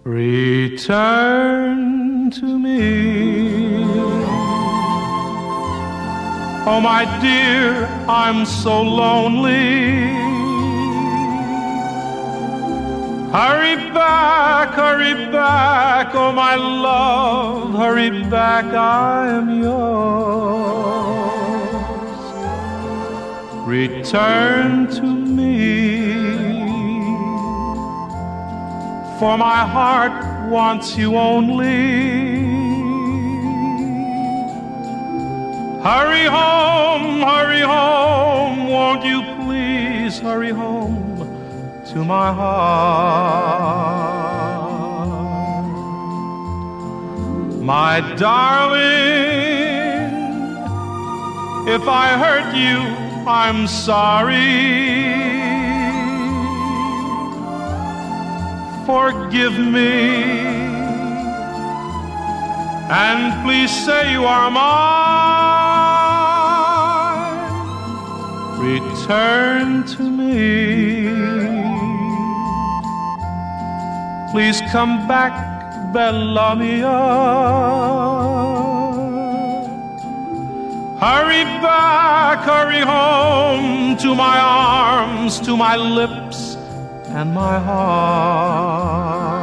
Return to me. Oh, my dear, I'm so lonely. Hurry back, oh, my love, hurry back, I am yours. Return to me, for my heart wants you only. Hurry home, won't you please hurry home to my heart. My darling, if I hurt you, I'm sorry. Forgive me, and please say you are mine. Return to me. Please come back, bella mia. Hurry home to my arms, to my lips and my heart.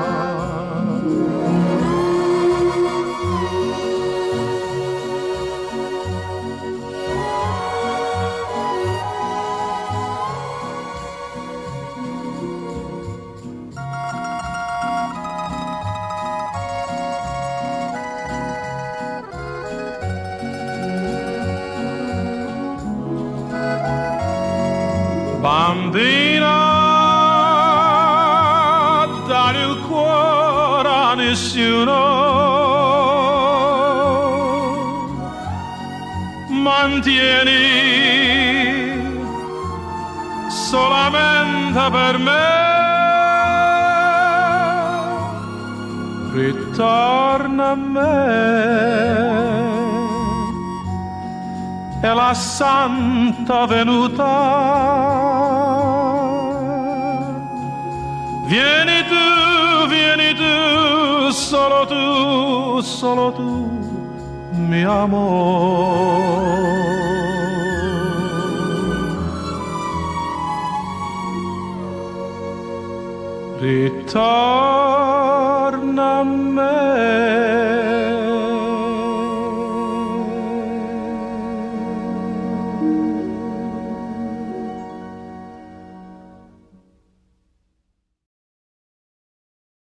Bambina, dare il cuore a nessuno, mantieni solamente per me. Ritorna a me, è la santa venuta. Vieni tu, solo tu, mio amore. Ritorna